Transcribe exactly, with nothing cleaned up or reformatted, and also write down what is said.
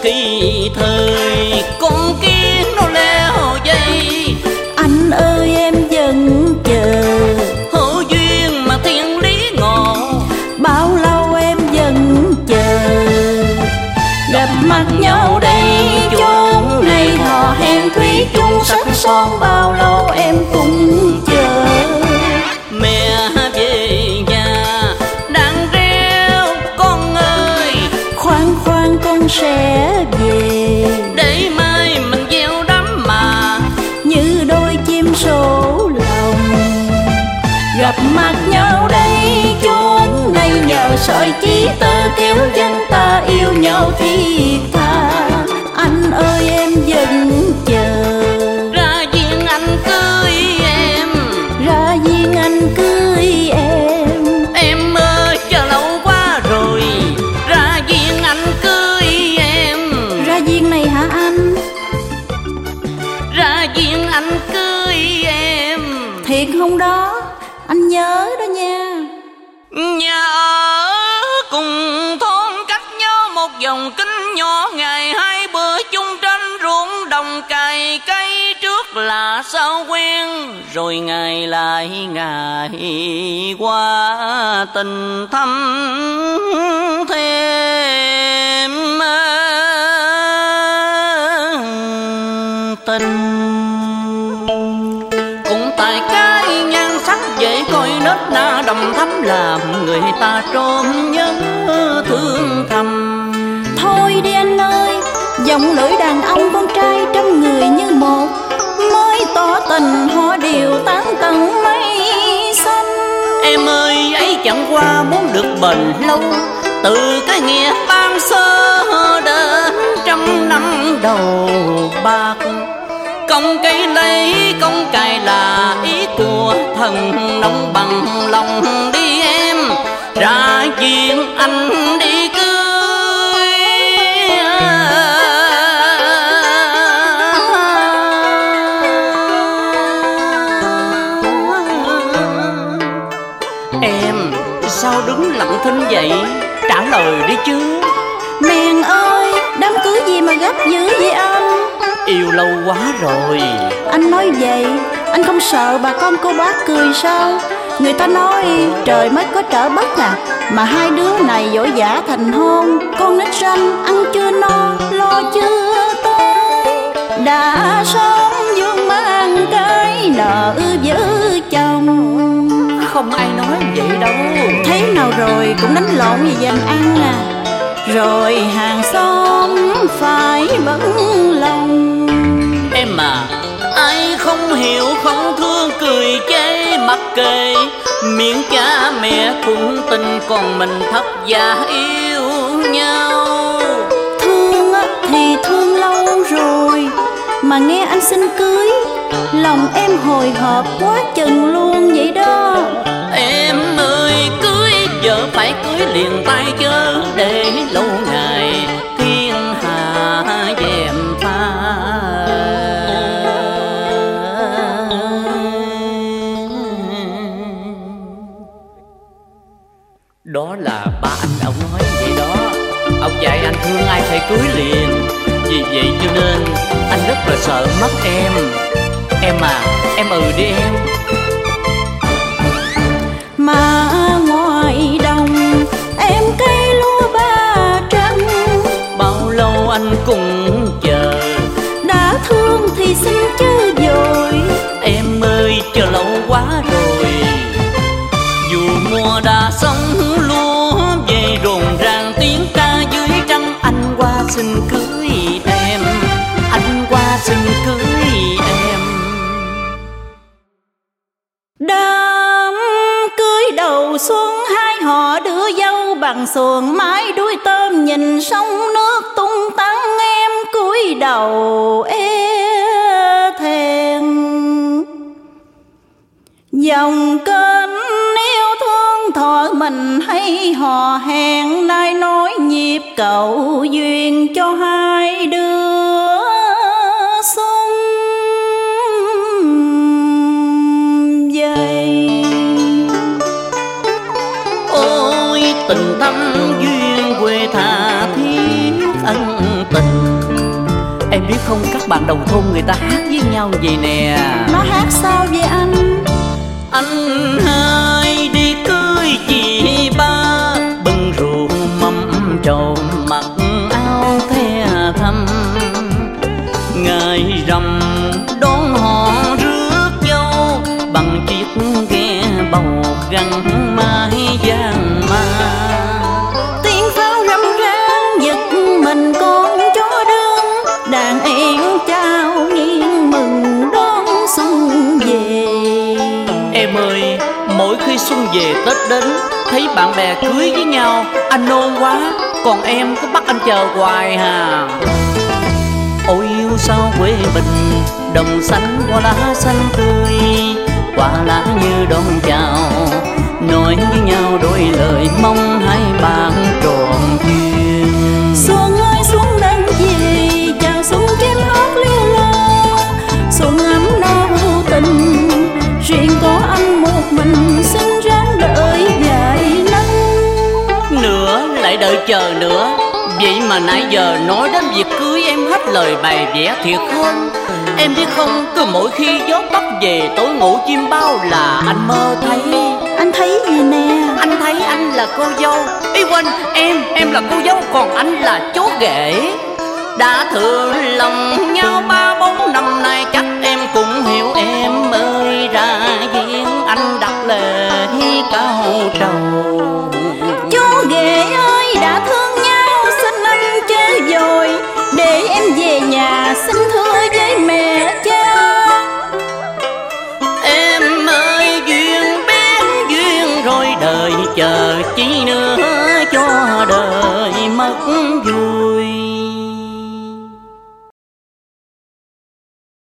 kỳ thời, con kiến nó leo dây. Anh ơi em vẫn chờ, hữu duyên mà thiên lý ngộ, bao lâu em vẫn chờ. Gặp mặt nhau đây chốn này, hò hẹn thủy chung sắc son, bao lâu em cũng chờ. Mẹ về nhà đang reo con ơi, khoan khoan con sẽ về, để mai mình gieo đắm mà như đôi chim sổ lòng. Gặp mặt nhau đây chốn này, nhờ sợi chí tơ kéo dân ta yêu nhau thiết tha. Anh ơi em vẫn chờ, ra duyên anh cưới em, ra duyên anh cưới em. Em ơi chờ lâu quá rồi, ra duyên anh cưới em. Ra duyên này hả anh? Ra duyên anh cưới em. Thiệt không đó? Anh nhớ đó nha. Nhà ở cùng thôn cách nhau một dòng kính nhỏ, ngày hai bữa chung tranh ruộng đồng cày cây, trước là sao quen rồi ngày lại ngày qua tình thâm thêm tình. Cũng tại cái nhan sắc dễ coi nết na đầm thắm, làm người ta trốn nhớ thương thầm. Thôi đi anh ơi, giọng lưỡi đàn ông con trai trăm người như một, mới tỏ tình họ đều tán tận mây xanh. Em ơi ấy chẳng qua muốn được bền lâu, từ cái nghĩa ban sơ đến trăm năm đầu bạc. Công cây lấy công cài là ý của thần nông, bằng lòng đi em, ra duyên anh đi cưới. Em sao đứng lặng thinh vậy, trả lời đi chứ. Mèn ơi, đám cưới gì mà gấp dữ vậy anh? Yêu lâu quá rồi. Anh nói vậy, anh không sợ bà con cô bác cười sao? Người ta nói trời mới có trở bất à, mà hai đứa này dỗ dã thành hôn. Con nít ranh ăn chưa no, lo chưa tới, đã sớm vương mang cái nợ với chồng. Không ai nói vậy đâu. Thế nào rồi cũng đánh lộn gì dành ăn à, rồi hàng xóm phải bận lòng. Em mà ai không hiểu không thương cười chê mặc kệ, miệng cha mẹ cũng tình, còn mình thất giả yêu nhau. Thương thì thương lâu rồi, mà nghe anh xin cưới, lòng em hồi hộp quá chừng luôn vậy đó. Em ơi cưới vợ phải cưới liền tay chớ để lâu ngày thiên hạ dèm pha. Đó là ba anh ông nói vậy đó. Ông dạy anh thương ai phải cưới liền. Vì vậy cho nên anh rất là sợ mất em. Em à, em ừ đi em. Mà ngoài đồng em cây lúa ba trăng, bao lâu anh cũng chờ. đã thương thì xin chớ vội. Em ơi chờ lâu quá rồi. Dù mùa đã xong lúa về rộn ràng tiếng ca dưới trăng, anh qua xin cưới em, anh qua xin cưới em. Đám cưới đầu xuân hai họ đưa dâu bằng xuồng mái đuôi tôm, nhìn sông nước tung tăng em cúi đầu e thẹn. Dòng kênh yêu thương thọ mình hay hò hẹn, nay nói nhịp cầu duyên cho hai đứa xuân dày. Ôi tình thâm duyên quê tha thiết ân tình. Em biết không, các bạn đầu thôn người ta hát với nhau vậy nè. Nó hát sao vậy anh? Anh hai đi cưới chị ba, bưng rượu mâm trầu mặc áo the thăm. Ngày rằm đón họ rước dâu, bằng chiếc ghe bầu gắn mái vàng ma. Tiếng pháo râm ran giật mình con chó đương, đàn em trao nghiêng mừng đón xuân về. Em ơi, mỗi khi xuân về Tết đến, thấy bạn bè cưới với nhau, anh nôn quá, còn em cứ bắt anh chờ hoài hà. Ôi yêu sao quê mình, đồng xanh hoa lá xanh tươi, hoa lá như đón chào, nói với nhau đôi lời mong hai bạn trọn duyên. Xuân ơi xuân đang về, chào xuân chim hót liêu lo, xuân ấm no vô tình, riêng có anh một mình xin ráng đợi vài năm. Nữa lại đợi chờ nữa, vậy mà nãy giờ nói đến việc cưới em hết lời bày vẽ thiệt hơn. Em biết không, cứ mỗi khi gió tóc về tối ngủ chim bao là anh mơ thấy. Anh thấy gì nè? Anh thấy anh là cô dâu, ý quên, em, em là cô dâu, còn anh là chú rể. Đã thử lòng nhau ba bốn năm nay, chắc em cũng hiểu em ơi. Ra duyên anh đặt lệ cao trầu. Chú ghệ ơi đã thương nhau, xin anh chớ vội, để em về nhà xin thưa với mẹ cha. Em ơi duyên biết duyên rồi, đời chờ chi nữa cho đời mất vui.